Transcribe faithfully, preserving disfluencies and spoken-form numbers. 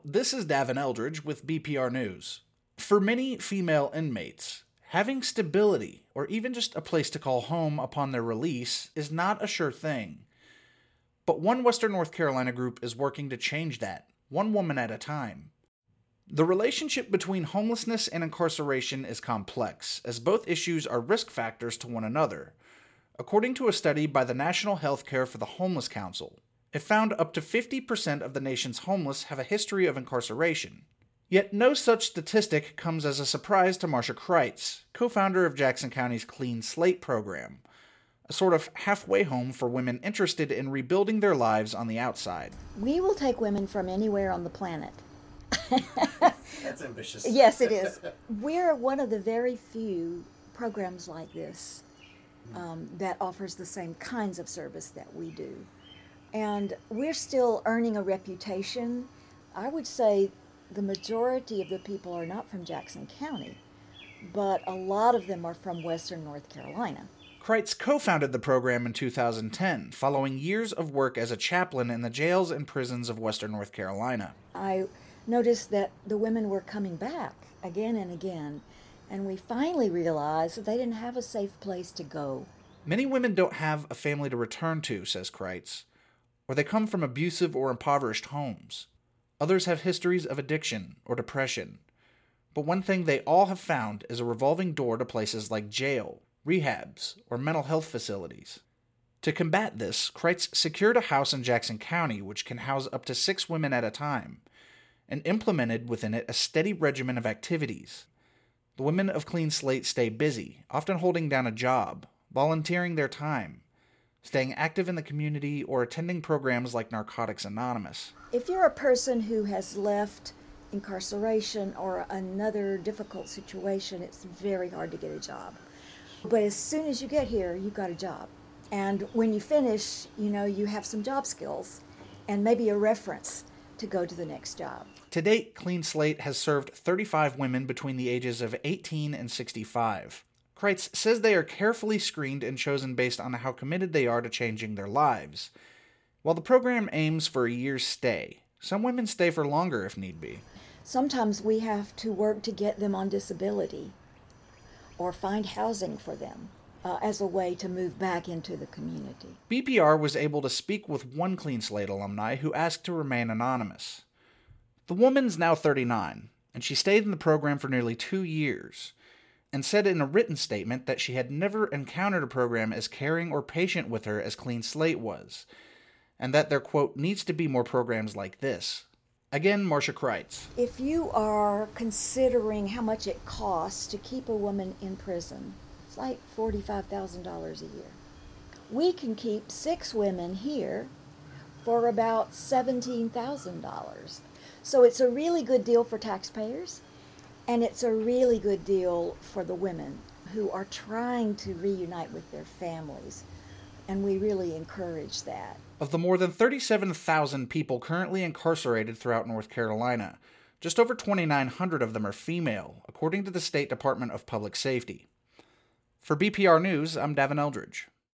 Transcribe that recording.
this is Davin Eldridge with B P R News. For many female inmates, having stability or even just a place to call home upon their release is not a sure thing. But one Western North Carolina group is working to change that, one woman at a time. The relationship between homelessness and incarceration is complex, as both issues are risk factors to one another. According to a study by the National Healthcare for the Homeless Council, it found up to fifty percent of the nation's homeless have a history of incarceration. Yet no such statistic comes as a surprise to Marcia Kreitz, co-founder of Jackson County's Clean Slate program, a sort of halfway home for women interested in rebuilding their lives on the outside. We will take women from anywhere on the planet. That's ambitious. Yes, it is. We're one of the very few programs like this um, that offers the same kinds of service that we do. And we're still earning a reputation. I would say the majority of the people are not from Jackson County, but a lot of them are from Western North Carolina. Kreitz co-founded the program in two thousand ten, following years of work as a chaplain in the jails and prisons of Western North Carolina. I noticed that the women were coming back again and again, and we finally realized that they didn't have a safe place to go. Many women don't have a family to return to, says Kreitz, or they come from abusive or impoverished homes. Others have histories of addiction or depression. But one thing they all have found is a revolving door to places like jail, rehabs, or mental health facilities. To combat this, Kreitz secured a house in Jackson County which can house up to six women at a time, and implemented within it a steady regimen of activities. The women of Clean Slate stay busy, often holding down a job, volunteering their time, staying active in the community, or attending programs like Narcotics Anonymous. If you're a person who has left incarceration or another difficult situation, it's very hard to get a job. But as soon as you get here, you've got a job. And when you finish, you know, you have some job skills and maybe a reference to go to the next job. To date, Clean Slate has served thirty-five women between the ages of eighteen and sixty-five. Kreitz says they are carefully screened and chosen based on how committed they are to changing their lives. While the program aims for a year's stay, some women stay for longer if need be. Sometimes we have to work to get them on disability or find housing for them uh, as a way to move back into the community. B P R was able to speak with one Clean Slate alumni who asked to remain anonymous. The woman's now thirty-nine, and she stayed in the program for nearly two years, and said in a written statement that she had never encountered a program as caring or patient with her as Clean Slate was, and that there, quote, needs to be more programs like this. Again, Marcia Kreitz. If you are considering how much it costs to keep a woman in prison, it's like forty-five thousand dollars a year. We can keep six women here for about seventeen thousand dollars. So it's a really good deal for taxpayers, and it's a really good deal for the women who are trying to reunite with their families, and we really encourage that. Of the more than thirty-seven thousand people currently incarcerated throughout North Carolina, just over twenty-nine hundred of them are female, according to the State Department of Public Safety. For B P R News, I'm Davin Eldridge.